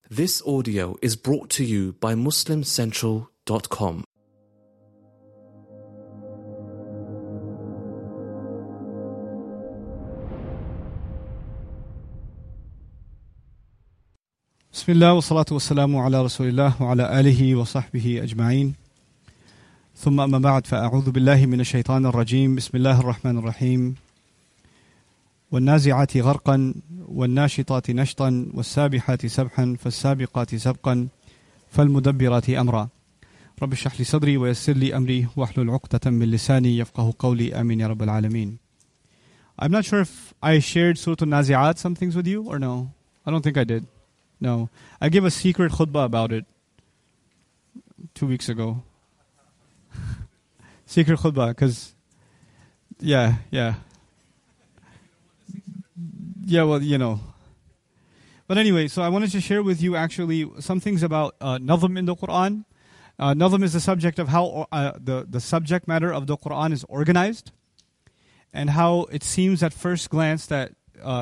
This audio is brought to you by MuslimCentral.com. بسم الله والصلاة والسلام على رسول الله وعلى آله وصحبه أجمعين ثم أما بعد فأعوذ بالله من الشيطان الرجيم بسم الله الرحمن الرحيم والنازعات غرقا والناشطات نشطا والسابحات سبحا فالسابقات سبقا فالمدبرات أمرا رب اشرح لي صدري ويسر لي أمري واحلل عقدة من لساني يفقه قولي آمين يا رب العالمين. I'm not sure if I shared Surah Al-Nazi'at some things with you or no. I don't think I did. No. I gave a secret khutbah about it 2 weeks ago. Secret khutbah, because, yeah, well, you know. But anyway, so I wanted to share with you actually some things about Nazm in the Quran. Nazm is the subject of how the subject matter of the Quran is organized, and how it seems at first glance that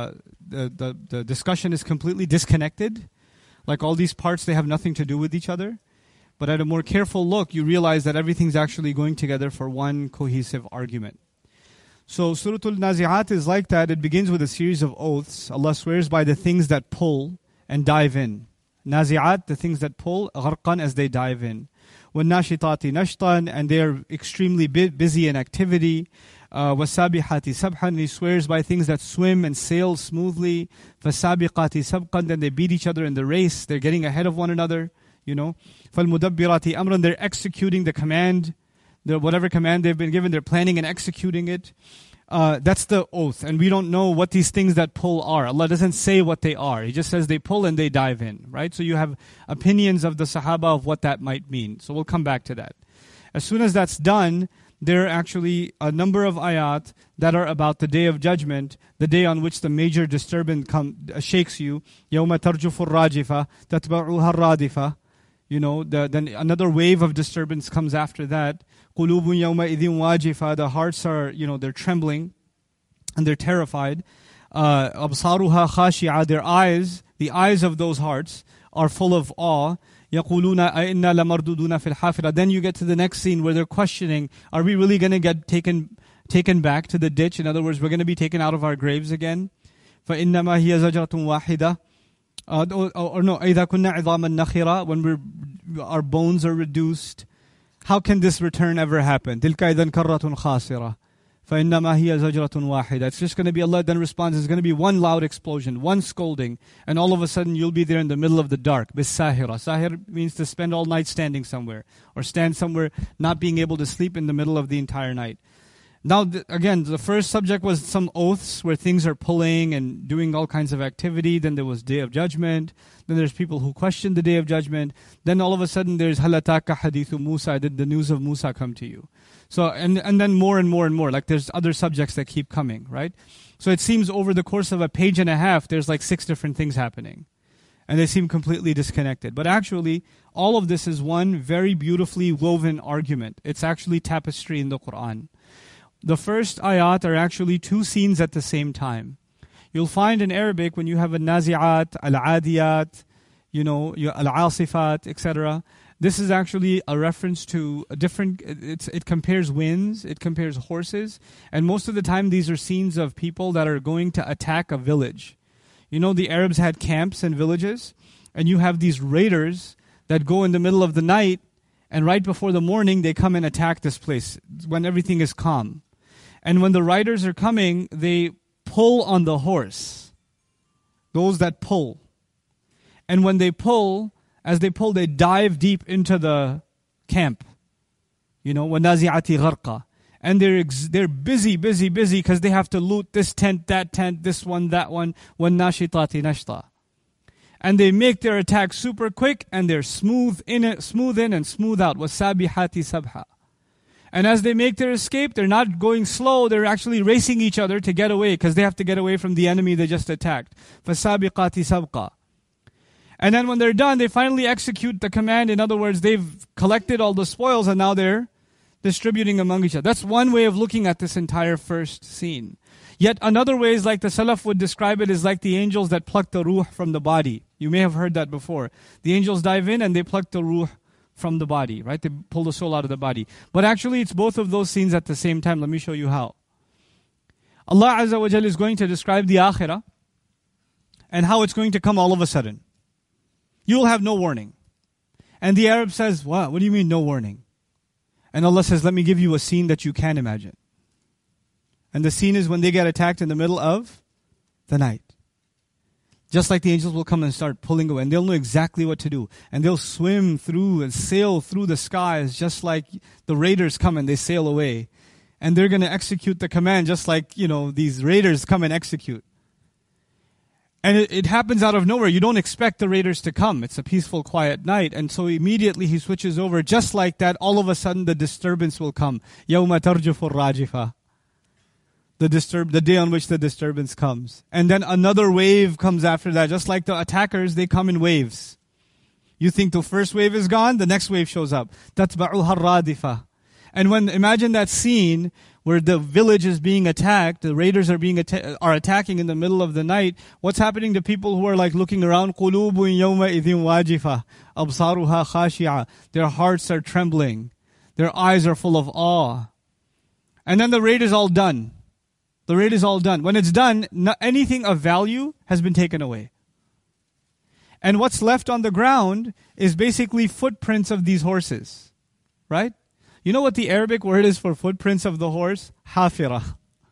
the discussion is completely disconnected. Like all these parts, they have nothing to do with each other. But at a more careful look, you realize that everything's actually going together for one cohesive argument. So Surah Al-Nazi'at is like that. It begins with a series of oaths. Allah swears by the things that pull and dive in. Nazi'at, the things that pull, gharqan, as they dive in. وَالنَّاشِطَاتِ نَشْطًا, and they are extremely busy in activity. وَالسَّابِحَاتِ سَبْحًا, he swears by things that swim and sail smoothly. فَالسَّابِقَاتِ سَبْقًا, then they beat each other in the race. They're getting ahead of one another, you know. فَالْمُدَبِّرَاتِ أَمْرًا, they're executing the command. Whatever command they've been given, they're planning and executing it. That's the oath. And we don't know what these things that pull are. Allah doesn't say what they are. He just says they pull and they dive in, right? So you have opinions of the Sahaba of what that might mean. So we'll come back to that. As soon as that's done, there are actually a number of ayat that are about the Day of Judgment, the day on which the major disturbance shakes you. يَوْمَ تَرْجُفُ الرَّاجِفَةِ تَتْبَعُهَا الرَّادِفَةِ. You know, then another wave of disturbance comes after that. قُلُوبٌ يَوْمَئِذٍ وَاجِفَةٌ, the hearts are, they're trembling and they're terrified. أَبْصَارُهَا خَاشِعَةٌ, the eyes of those hearts are full of awe. يَقُولُونَ أَإِنَّا لَمَرْدُودُونَ فِي الْحَافِرَةِ. Then you get to the next scene where they're questioning, are we really going to get taken back to the ditch? In other words, we're going to be taken out of our graves again. فَإِنَّمَا هِيَ زَجْرَةٌ وَاحِدَةٌ. Or no, إِذَا كُنَّا عِظَامًا نَخِرًا, when our bones are reduced. How can this return ever happen? تِلْكَ إِذًا كَرَّةٌ خَاسِرَةٌ فَإِنَّمَا هِيَ زَجْرَةٌ وَاحِدَةٌ. It's just going to be, Allah then responds, it's going to be one loud explosion, one scolding, and all of a sudden you'll be there in the middle of the dark. بِالسَّاهِرَةِ. Sahir means to spend all night standing somewhere, or stand somewhere not being able to sleep in the middle of the entire night. Now, again, the first subject was some oaths where things are pulling and doing all kinds of activity. Then there was Day of Judgment. Then there's people who question the Day of Judgment. Then all of a sudden there's هَلْ أَتَاكَ حَدِيثُ مُوسَى, did the news of Musa come to you? So, and then more and more and more, like there's other subjects that keep coming, right? So it seems over the course of a page and a half, there's like 6 different things happening. And they seem completely disconnected. But actually, all of this is one very beautifully woven argument. It's actually tapestry in the Quran. The first ayat are actually 2 scenes at the same time. You'll find in Arabic when you have a nazi'at, al-adiyat, al-asifat, etc. This is actually a reference to a different, it compares winds, it compares horses. And most of the time these are scenes of people that are going to attack a village. The Arabs had camps and villages. And you have these raiders that go in the middle of the night. And right before the morning they come and attack this place when everything is calm. And when the riders are coming, they pull on the horse. Those that pull. And when they pull, as they pull, they dive deep into the camp. وَنَازِعَةِ غَرْقًا. And they're busy because they have to loot this tent, this one, that one. وَالنَّاشِطَاتِ نَشْطًا. And they make their attack super quick and they're smooth in and smooth out. وَالسَّابِحَاتِ سَبْحًا. And as they make their escape, they're not going slow, they're actually racing each other to get away because they have to get away from the enemy they just attacked. فَالسَّابِقَاتِ سَبْقًا. And then when they're done, they finally execute the command. In other words, they've collected all the spoils and now they're distributing among each other. That's one way of looking at this entire first scene. Yet another way is like the Salaf would describe it, is like the angels that pluck the ruh from the body. You may have heard that before. The angels dive in and they pluck the ruh from the body, right? They pull the soul out of the body. But actually it's both of those scenes at the same time. Let me show you how. Allah Azza wa Jal is going to describe the akhirah and how it's going to come all of a sudden. You'll have no warning. And the Arab says, what do you mean no warning? And Allah says, let me give you a scene that you can imagine. And the scene is when they get attacked in the middle of the night. Just like the angels will come and start pulling away. And they'll know exactly what to do. And they'll swim through and sail through the skies just like the raiders come and they sail away. And they're going to execute the command just like, these raiders come and execute. And it happens out of nowhere. You don't expect the raiders to come. It's a peaceful, quiet night. And so immediately he switches over. Just like that, all of a sudden the disturbance will come. يَوْمَ تَرْجُفُ الرَّاجِفَةِ. The day on which the disturbance comes. And then another wave comes after that. Just like the attackers, they come in waves. You think the first wave is gone, the next wave shows up. تَتْبَعُهَا الرَّادِفَةِ. And imagine that scene where the village is being attacked, the raiders are attacking in the middle of the night. What's happening to people who are like looking around? قُلُوبٌ يَوْمَئِذٍ وَاجِفَةٌ أَبْصَارُهَا خَاشِعَةٌ. Their hearts are trembling. Their eyes are full of awe. And then the raid is all done. The raid is all done. When it's done, anything of value has been taken away. And what's left on the ground is basically footprints of these horses. Right? You know what the Arabic word is for footprints of the horse? حافرة.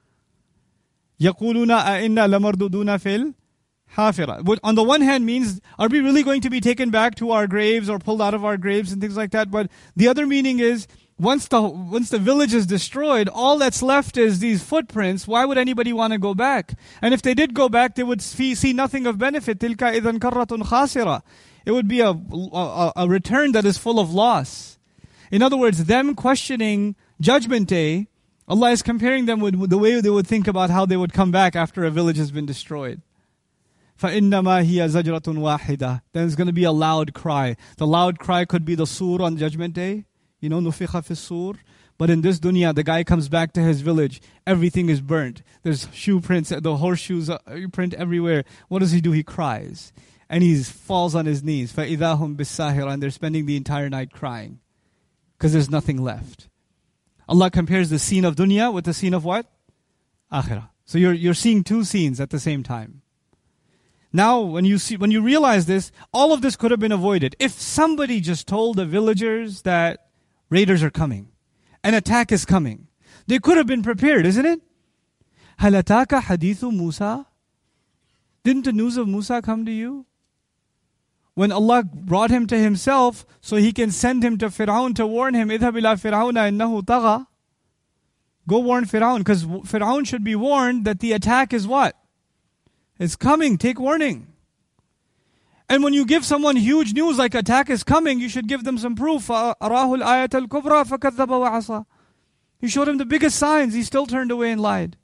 يقولون أئنا لمردودون في الحافرة. But on the one hand means, are we really going to be taken back to our graves or pulled out of our graves and things like that? But the other meaning is, once the village is destroyed, all that's left is these footprints. Why would anybody want to go back? And if they did go back, they would see nothing of benefit. تِلْكَ إِذًا كَرَّةٌ خَاسِرَةٌ. It would be a return that is full of loss. In other words, them questioning Judgment Day, Allah is comparing them with the way they would think about how they would come back after a village has been destroyed. فَإِنَّمَا هِيَ زَجْرَةٌ وَاحِدَةٌ. Then there's going to be a loud cry. The loud cry could be the sur on Judgment Day. نُفِخَ فِي الصُّورِ. But in this dunya, the guy comes back to his village. Everything is burnt. There's shoe prints, the horseshoes print everywhere. What does he do? He cries. And he falls on his knees. فَإِذَا هُمْ بِالسَّاهِرَةِ. And they're spending the entire night crying. Because there's nothing left. Allah compares the scene of dunya with the scene of what? Akhirah. So you're seeing two scenes at the same time. Now, when you realize this, all of this could have been avoided. If somebody just told the villagers that raiders are coming, an attack is coming, they could have been prepared, isn't it? هَلْ أَتَاكَ حَدِيثُ مُوسَى. Didn't the news of Musa come to you? When Allah brought him to Himself, so He can send him to Fir'aun to warn him, اذهب إلى فرعون إنه طغى. Go warn Fir'aun, because Fir'aun should be warned that the attack is what? It's coming, take warning. And when you give someone huge news like attack is coming, you should give them some proof. أَرَاهُ الْآيَةَ الْكُبْرَى فَكَذَّبَ وَعَصَى. You showed him the biggest signs, he still turned away and lied.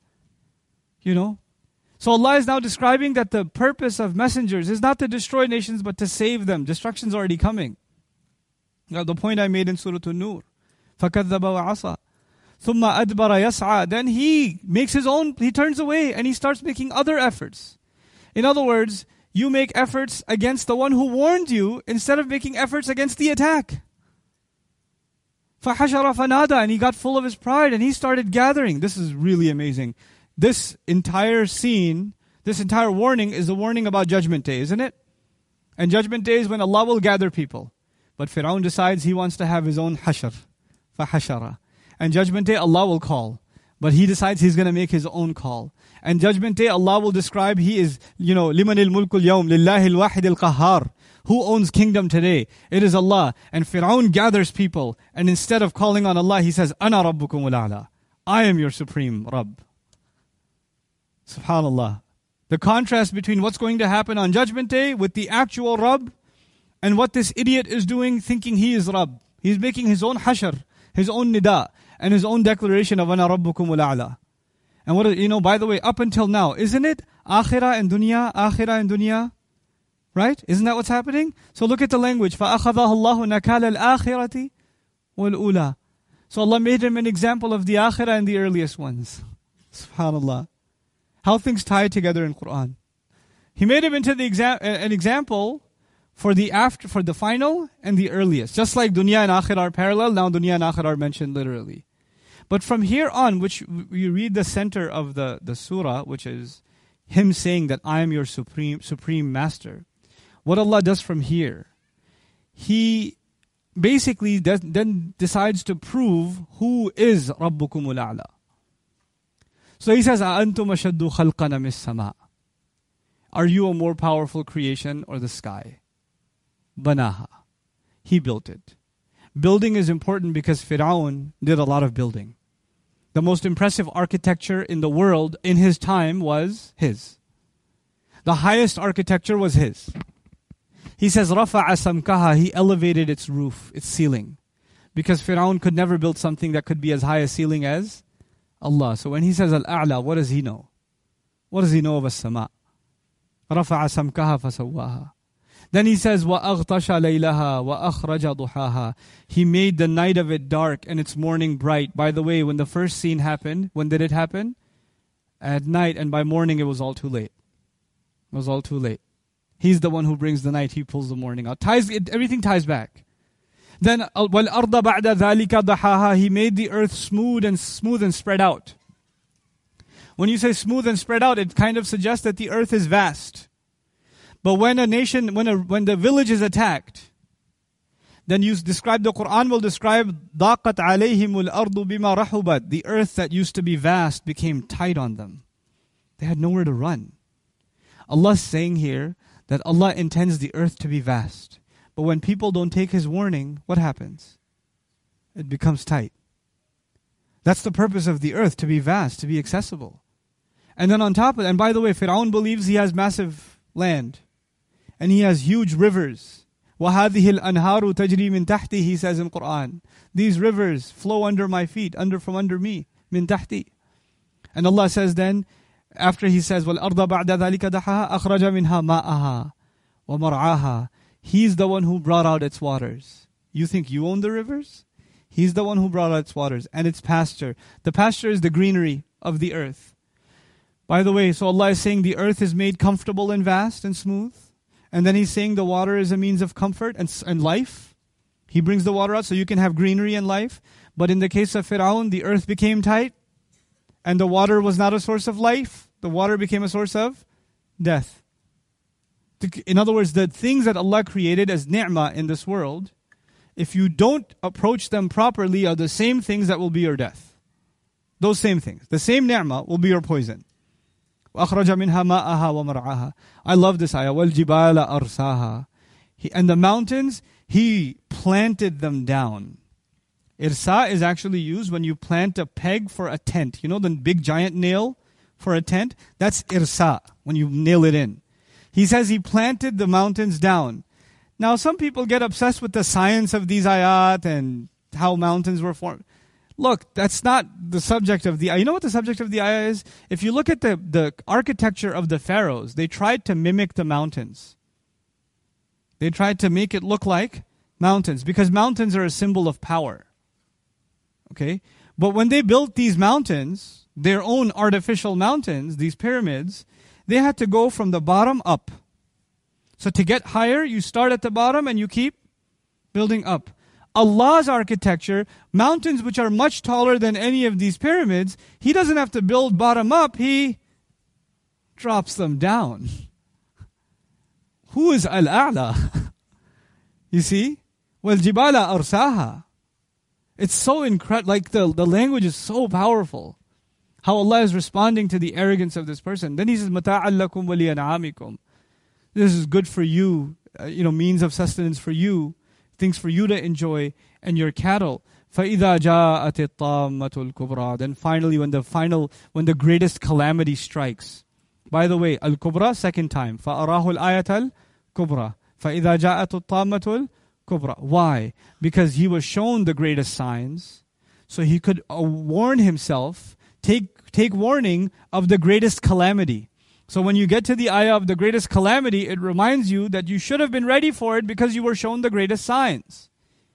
So Allah is now describing that the purpose of messengers is not to destroy nations, but to save them. Destruction's already coming. Now the point I made in Surah An-Nur. فَكَذَّبَ وَعَصَى ثُمَّ أَدْبَرَ يَسْعَى. Then he turns away and he starts making other efforts. In other words, you make efforts against the one who warned you instead of making efforts against the attack. فَحَشَرَ فَنَادَى. And he got full of his pride and he started gathering. This is really amazing. This entire scene, this entire warning is a warning about Judgment Day, isn't it? And Judgment Day is when Allah will gather people. But Fir'aun decides he wants to have his own hashr. فَحَشَرَ. And Judgment Day, Allah will call. But he decides he's going to make his own call. And Judgment Day, Allah will describe He is, لِمَنِ الْمُلْكُ الْيَوْمِ لِلَّهِ الْوَاحِدِ الْقَهَّارِ. Who owns kingdom today? It is Allah. And Fir'aun gathers people. And instead of calling on Allah, he says, أَنَا رَبُّكُمُ الْأَعْلَى. I am your supreme Rabb. SubhanAllah. The contrast between what's going to happen on Judgment Day with the actual Rabb and what this idiot is doing thinking he is Rabb. He's making his own hashr, his own nida, and his own declaration of أَنَا رَبُّكُمُ الْأَعْلَى. And by the way, up until now, isn't it? Akhirah and dunya? Right? Isn't that what's happening? So look at the language. فَأَخَذَهُ اللَّهُ نَكَالَ الْآخِرَةِ وَالْأُولَى. So Allah made him an example of the akhirah and the earliest ones. SubhanAllah. How things tie together in Quran. He made him into an example for the final and the earliest. Just like dunya and akhirah are parallel, now dunya and akhirah are mentioned literally. But from here on, which we read the center of the surah, which is him saying that I am your supreme master. What Allah does from here, He basically then decides to prove who is Rabbukumul A'la. So He says, أَأَنْتُمْ أَشَدُّ خَلْقًا مِنَ السَّمَاءِ. Are you a more powerful creation or the sky? Banaha. He built it. Building is important because Fir'aun did a lot of building. The most impressive architecture in the world in his time was his. The highest architecture was his. He says, رَفَعَ سَمْكَهَا. He elevated its roof, its ceiling. Because Fir'aun could never build something that could be as high a ceiling as Allah. So when he says Al-A'la, what does he know? What does he know of As-Sama'? رَفَعَ سَمْكَهَا فَسَوَّاهَا. Then he says, وَأَغْطَشَ لَيْلَهَا وَأَخْرَجَ ضُحَاهَا. He made the night of it dark and its morning bright. By the way, when the first scene happened, when did it happen? At night, and by morning it was all too late. It was all too late. He's the one who brings the night, He pulls the morning out. Everything ties back. Then, وَالْأَرْضَ بَعْدَ ذَلِكَ ضَحَاهَا. He made the earth smooth and spread out. When you say smooth and spread out, it kind of suggests that the earth is vast. But when the village is attacked, then the Quran will describe ضَاقَتْ عَلَيْهِمُ الْأَرْضُ بِمَا رَحُبَتْ. The earth that used to be vast became tight on them. They had nowhere to run. Allah is saying here that Allah intends the earth to be vast. But when people don't take His warning, what happens? It becomes tight. That's the purpose of the earth, to be vast, to be accessible. And then on top of it, and by the way, Fir'aun believes he has massive land. And he has huge rivers. وَهَذِهِ الْأَنْهَارُ تَجْرِي مِنْ تَحْتِي. He says in Quran, these rivers flow under my feet, from under me, مِنْ تَحْتِي. And Allah says then, after He says, وَالْأَرْضَ بَعْدَ ذَلِكَ دَحَاهَا أَخْرَجَ مِنْهَا مَاءَهَا وَمَرْعَاهَا. He's the one who brought out its waters. You think you own the rivers? He's the one who brought out its waters and its pasture. The pasture is the greenery of the earth. By the way, so Allah is saying the earth is made comfortable and vast and smooth. And then He's saying the water is a means of comfort and life. He brings the water out so you can have greenery and life. But in the case of Fir'aun, the earth became tight. And the water was not a source of life. The water became a source of death. In other words, the things that Allah created as ni'mah in this world, if you don't approach them properly, are the same things that will be your death. Those same things. The same ni'mah will be your poison. وَأَخْرَجَ مِنْهَا مَاءَهَا وَمَرْعَاهَا. I love this ayah. وَالْجِبَالَ أَرْسَاهَا. And the mountains, He planted them down. Irsa is actually used when you plant a peg for a tent. You know the big giant nail for a tent? That's irsa, when you nail it in. He says He planted the mountains down. Now some people get obsessed with the science of these ayat and how mountains were formed. Look, that's not the subject of the ayah. You know what the subject of the ayah is? If you look at the architecture of the pharaohs, they tried to mimic the mountains. They tried to make it look like mountains because mountains are a symbol of power. Okay? But when they built these mountains, their own artificial mountains, these pyramids, they had to go from the bottom up. So to get higher, you start at the bottom and you keep building up. Allah's architecture, mountains which are much taller than any of these pyramids, He doesn't have to build bottom up, He drops them down. Who is Al-A'la? You see? وَالْجِبَالَ أَرْسَاهَا. It's so incredible, like the language is so powerful. How Allah is responding to the arrogance of this person. Then He says, مَتَاعًا لَكُمْ وَلِيَنْعَامِكُمْ. This is good for you, means of sustenance for you, things for you to enjoy, and your cattle. فَإِذَا جَاءَتِ الطَّامَّةُ الْكُبْرَى. Then finally, when the greatest calamity strikes. By the way, al-kubra, second time. فَأَرَاهُ الْآيَةَ الْكُبْرَى. فَإِذَا جَاءَتُ الطَّامَّةُ الْكُبْرَى. Why? Because he was shown the greatest signs, so he could warn himself, take warning of the greatest calamity. So when you get to the ayah of the greatest calamity, it reminds you that you should have been ready for it because you were shown the greatest signs.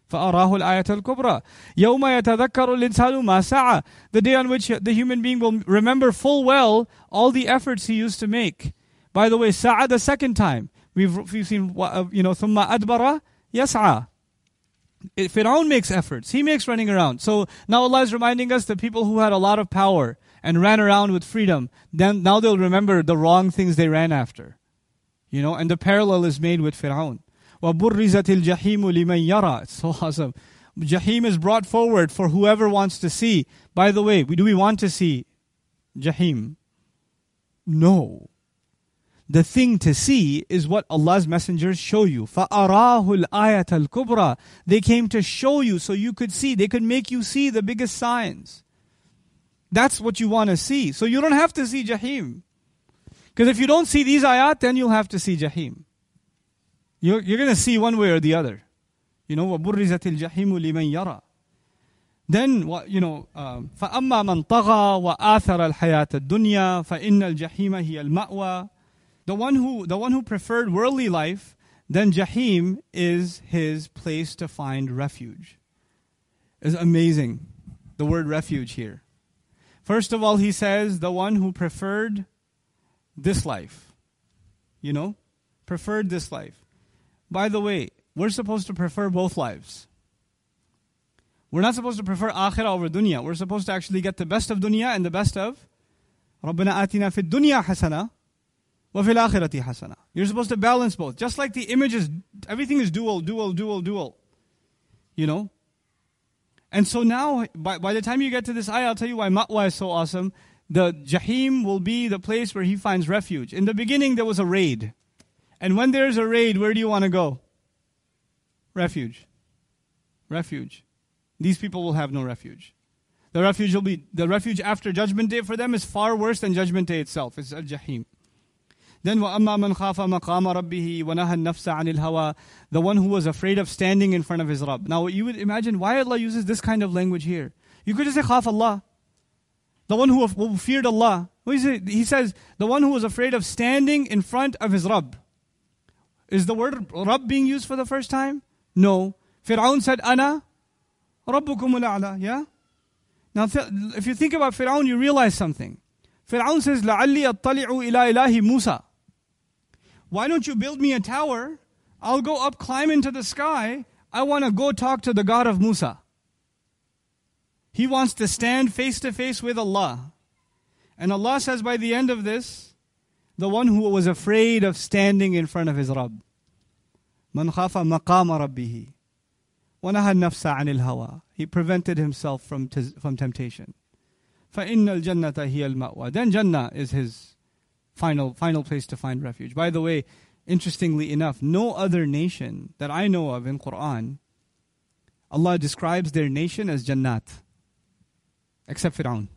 فَأَرَاهُ الْآيَةَ الْكُبْرَى يَوْمَ يَتَذَكَّرُ الْإِنسَانُ مَا سَعَى. The day on which the human being will remember full well all the efforts he used to make. By the way, sa'a the second time. We've seen, ثُمَّ أَدْبَرَ يَسْعَى. Fir'aun makes efforts. He makes running around. So now Allah is reminding us the people who had a lot of power and ran around with freedom, then now they'll remember the wrong things they ran after. And the parallel is made with Fir'aun. وَبُرِّزَتِ الْجَحِيمُ لِمَنْ يَرَى. It's so awesome. Jahim is brought forward for whoever wants to see. By the way, do we want to see Jahim? No. The thing to see is what Allah's messengers show you. فَأَرَاهُ الْآيَةَ الْكُبْرَى. They came to show you so you could see. They could make you see the biggest signs. That's what you want to see. So you don't have to see Jahim. Because if you don't see these ayat, then you'll have to see Jahim. You're going to see one way or the other. وَبُرِّزَتِ الْجَحِيمُ لِمَنْ يَرَى. Then, فَأَمَّا مَنْ طَغَى وَآثَرَ الْحَيَاةَ الدُّنْيَا فَإِنَّ الْجَحِيمَ هِيَ الْمَأْوَى. The one who preferred worldly life, then Jahim is his place to find refuge. It's amazing, the word refuge here. First of all, he says, the one who preferred this life. Preferred this life. By the way, we're supposed to prefer both lives. We're not supposed to prefer akhirah over dunya. We're supposed to actually get the best of dunya and the best of رَبَّنَا آتِنَا فِي الدُّنْيَا حَسَنَةً وَفِي الْآخِرَةِ حَسَنَةً. You're supposed to balance both. Just like the images, everything is dual. And so now, by the time you get to this ayah, I'll tell you why ma'wa is so awesome. The Jahim will be the place where he finds refuge. In the beginning, there was a raid. And when there's a raid, where do you want to go? Refuge. These people will have no refuge. The refuge after Judgment Day for them is far worse than Judgment Day itself. It's al-Jahim. Then وَأَمَّا مَنْ خَافَ مَقَامَ رَبِّهِ وَنَهَى النَّفْسَ عَنِ الْهَوَى. The one who was afraid of standing in front of his Rabb. Now you would imagine why Allah uses this kind of language here. You could just say khaf Allah. The one who feared Allah. He says, the one who was afraid of standing in front of his Rabb. Is the word Rabb being used for the first time? No. Fir'aun said, Ana Rabbukum al-a'la. Yeah? Now if you think about Fir'aun, you realize something. Fir'aun says, لَعَلِّي أَطَّلِعُ إِلَىٰ إِلَهِ مُوسَى. Why don't you build me a tower? I'll go up, climb into the sky. I want to go talk to the God of Musa. He wants to stand face to face with Allah. And Allah says by the end of this, the one who was afraid of standing in front of his Rabb. مَنْ خَافَ مَقَامَ رَبِّهِ وَنَهَى النَّفْسَ عَنِ الْهَوَى. He prevented himself from temptation. فَإِنَّ الْجَنَّةَ هِيَ الْمَأْوَى. Then Jannah is his final place to find refuge. By the way, interestingly enough, no other nation that I know of in Quran, Allah describes their nation as Jannat. Except Fir'aun.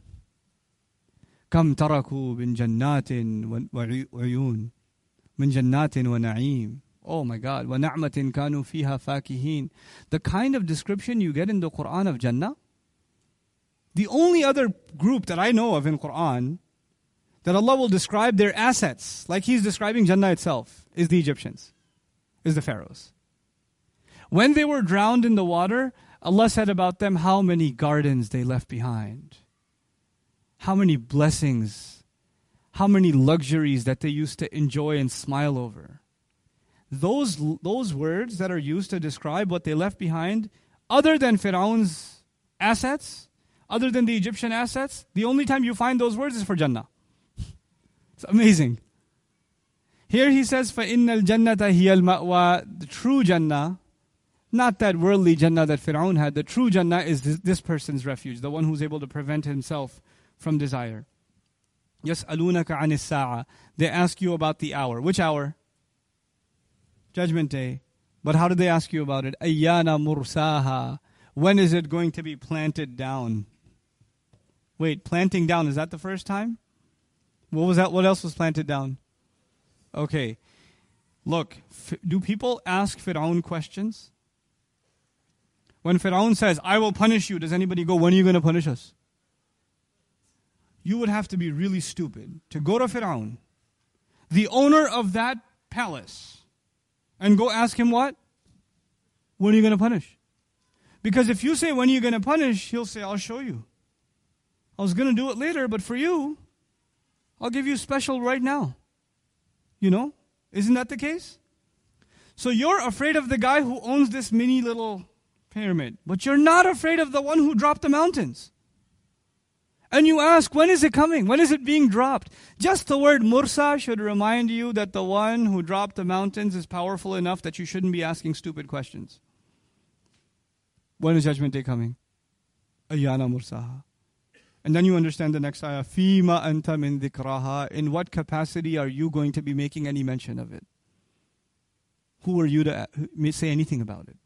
كَمْ تَرَكُوا مِنْ جَنَّاتٍ وَعُيُونٍ مِنْ جَنَّاتٍ وَنَعِيمٍ. Oh my God. وَنَعْمَةٍ كَانُوا فِيهَا فَاكِهِينَ. The kind of description you get in the Quran of Jannah, the only other group that I know of in Quran that Allah will describe their assets like He's describing Jannah itself is the Egyptians, is the pharaohs. When they were drowned in the water, Allah said about them how many gardens they left behind, how many blessings, how many luxuries that they used to enjoy and smile over. Those words that are used to describe what they left behind, other than Fir'aun's assets, other than the Egyptian assets, the only time you find those words is for Jannah. It's amazing. Here he says, فَإِنَّ الْجَنَّةَ هِيَ الْمَأْوَى. The true Jannah, not that worldly Jannah that Fir'aun had, the true Jannah is this person's refuge, the one who's able to prevent himself from desire. يَسْأَلُونَكَ عَنِ السَّاعَةِ. They ask you about the hour. Which hour? Judgment Day. But how did they ask you about it? أَيَّانَ مُرْسَاهَا. When is it going to be planted down? Wait, planting down, is that the first time? What was that? What else was planted down? Okay. Look, do people ask Fir'aun questions? When Fir'aun says, I will punish you, does anybody go, when are you going to punish us? You would have to be really stupid to go to Fir'aun, the owner of that palace, and go ask him what? When are you going to punish? Because if you say, when are you going to punish? He'll say, I'll show you. I was going to do it later, but for you, I'll give you special right now. You know? Isn't that the case? So you're afraid of the guy who owns this mini little pyramid, but you're not afraid of the one who dropped the mountains. And you ask, when is it coming? When is it being dropped? Just the word Mursa should remind you that the one who dropped the mountains is powerful enough that you shouldn't be asking stupid questions. When is Judgment Day coming? Ayyana Mursaha. And then you understand the next ayah. Fima anta min dhikraha. In what capacity are you going to be making any mention of it? Who are you to say anything about it?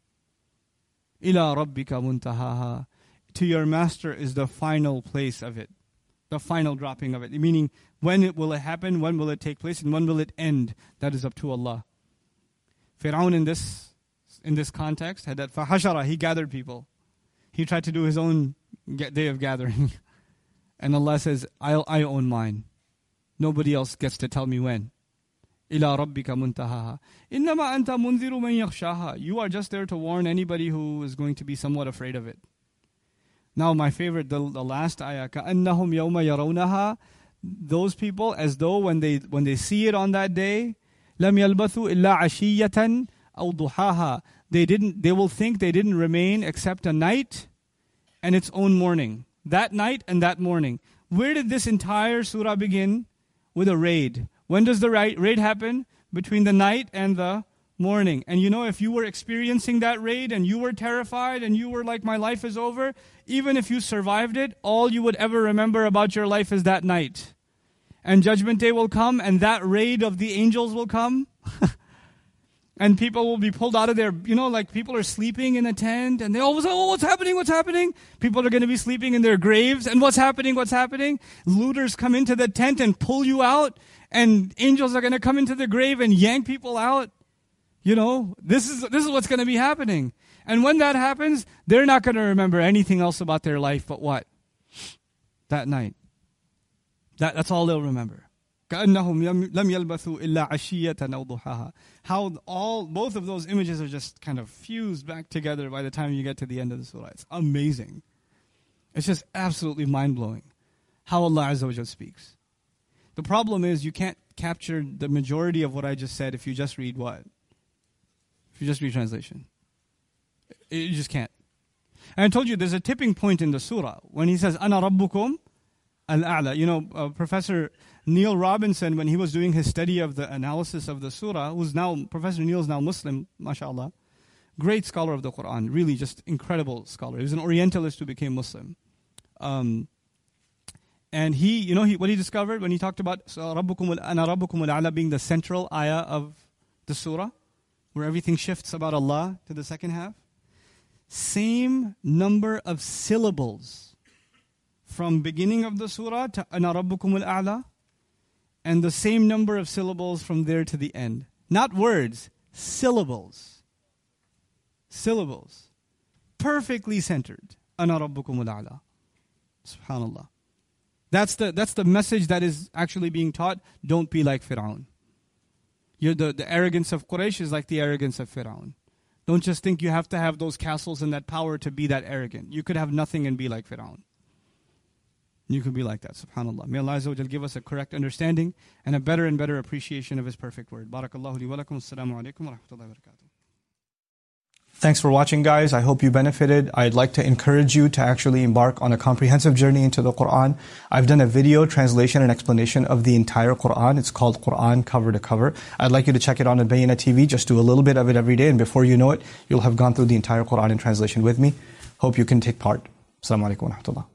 Ila rabbika muntahaha. To your master is the final place of it. The final dropping of it. Meaning, will it happen? When will it take place? And when will it end? That is up to Allah. Fir'aun in this context had that fahashara. He gathered people. He tried to do his own day of gathering. And Allah says, I own mine. Nobody else gets to tell me when. Ila rabbika muntahaha. Innama anta munziru man yakhshaha. You are just there to warn anybody who is going to be somewhat afraid of it. Now my favorite, the last ayah, كَأَنَّهُمْ يَوْمَ يَرَوْنَهَا. Those people, as though when they see it on that day, لَمْ يَلْبَثُوا إِلَّا عَشِيَّةً أَوْ ضُحَاهَا. They will think they didn't remain except a night and its own morning. That night and that morning. Where did this entire surah begin? With a raid. When does the raid happen? Between the night and the morning. And you know, if you were experiencing that raid and you were terrified and you were like, my life is over, even if you survived it, all you would ever remember about your life is that night. And Judgment Day will come and that raid of the angels will come. And people will be pulled out of their, like people are sleeping in a tent and they always say, oh, what's happening? People are going to be sleeping in their graves. And what's happening? Looters come into the tent and pull you out. And angels are going to come into the grave and yank people out. This is what's going to be happening. And when that happens, they're not going to remember anything else about their life but what? That night. That's all they'll remember. كَأَنَّهُمْ لَمْ يَلْبَثُوا إِلَّا عَشِيَّةً أَوْ ضُحَاهَا. How both of those images are just kind of fused back together by the time you get to the end of the surah. It's amazing. It's just absolutely mind-blowing how Allah Azza wa Jal speaks. The problem is you can't capture the majority of what I just said if you just read what? If you just read translation. You just can't. And I told you there's a tipping point in the surah. When he says, أَنَا رَبُّكُمْ الْأَعْلَى. Professor Neil Robinson, when he was doing his study of the analysis of the surah, Professor Neil is now Muslim, mashallah. Great scholar of the Quran. Really just incredible scholar. He was an Orientalist who became Muslim. And he, what he discovered when he talked about أَنَا رَبُّكُمُ الْأَعْلَى being the central ayah of the surah, where everything shifts about Allah to the second half. Same number of syllables from beginning of the surah to أَنَا رَبُّكُمُ الْأَعْلَى, and the same number of syllables from there to the end. Not words, syllables. Syllables. Perfectly centered. أَنَا رَبُّكُمُ الْأَعْلَى. SubhanAllah. That's the message that is actually being taught. Don't be like Fir'aun. The arrogance of Quraysh is like the arrogance of Fir'aun. Don't just think you have to have those castles and that power to be that arrogant. You could have nothing and be like Fir'aun. You could be like that, subhanAllah. May Allah Azza wa Jal give us a correct understanding and a better and better appreciation of His perfect word. Barakallahu li wa lakum. Assalamu alaikum wa rahmatullahi wa barakatuh. Thanks for watching, guys. I hope you benefited. I'd like to encourage you to actually embark on a comprehensive journey into the Quran. I've done a video translation and explanation of the entire Quran. It's called Quran Cover to Cover. I'd like you to check it on Bayyinah TV. Just do a little bit of it every day, and before you know it, you'll have gone through the entire Quran in translation with me. Hope you can take part. Assalamu alaikum wa rahmatullah.